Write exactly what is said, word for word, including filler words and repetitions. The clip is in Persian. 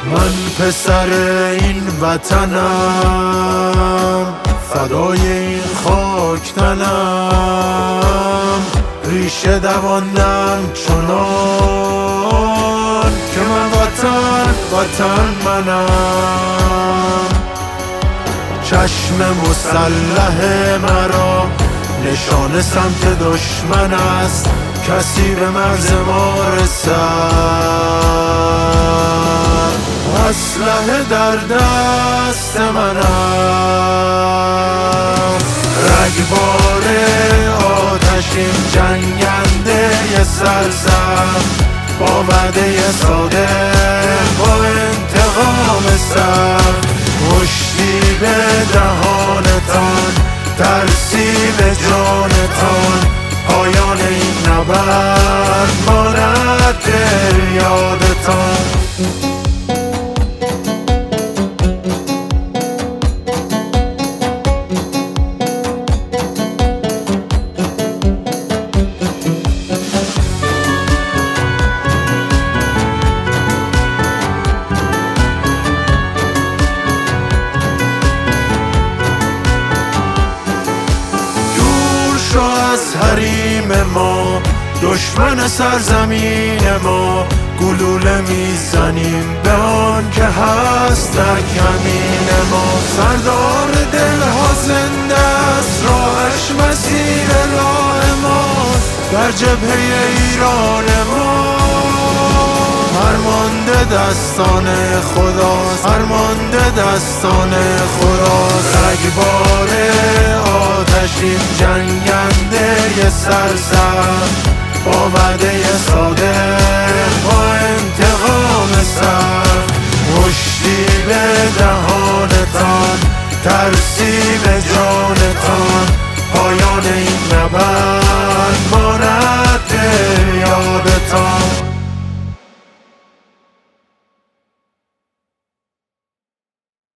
من پسر این وطنم، فدای این خاک تنم، ریشه دواندم چنان که من وطن وطن منم. چشم مسلح مرا نشان سمت دشمن است، کسی به مرز ما رسد، اسلحه در دست من است. رگبار آتشین جنگنده سرزم، با وعده صادق با انتقام سر، مشتی به دهانتان، ترسی به جانتان، پایان این نبرد ماند یادتان. از حریم ما، دشمن سرزمین ما، گلوله میزنیم به آن که هست در کمین ما. سردار دلها زنده است، راهش مسیر راه ماست، در جبهه ایران ما. فرمانده دستان خداست، فرمانده دستان خداست. رگبار آتشین جنگنده سرزم، با وعده صادق با انتقام سر، مشتی به دهانتان، ترسی به جانتان، پایان این نبرد ماند یادتان.